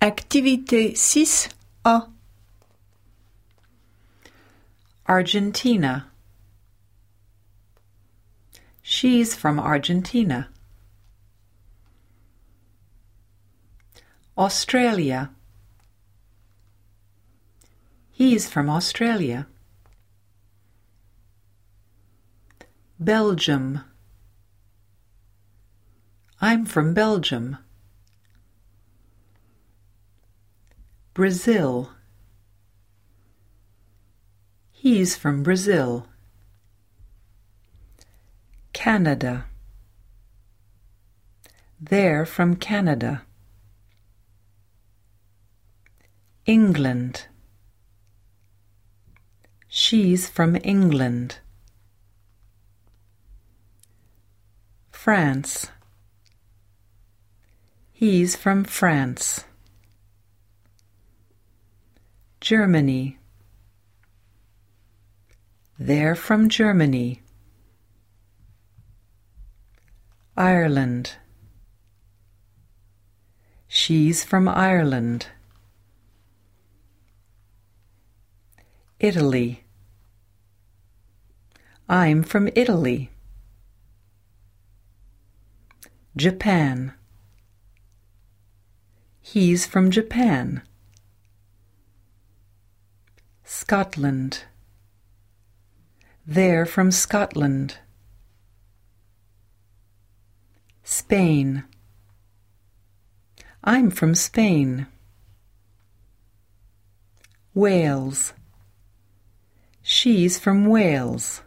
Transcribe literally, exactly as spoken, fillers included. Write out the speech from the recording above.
Activité six A. Argentina. She's from Argentina. Australia. He's from Australia. Belgium. I'm from Belgium. Brazil. He's from Brazil. Canada. They're from Canada. England. She's from England. France. He's from France. Germany. They're from Germany. Ireland. She's from Ireland. Italy. I'm from Italy. Japan. He's from Japan. Scotland. They're from Scotland. Spain. I'm from Spain. Wales. She's from Wales.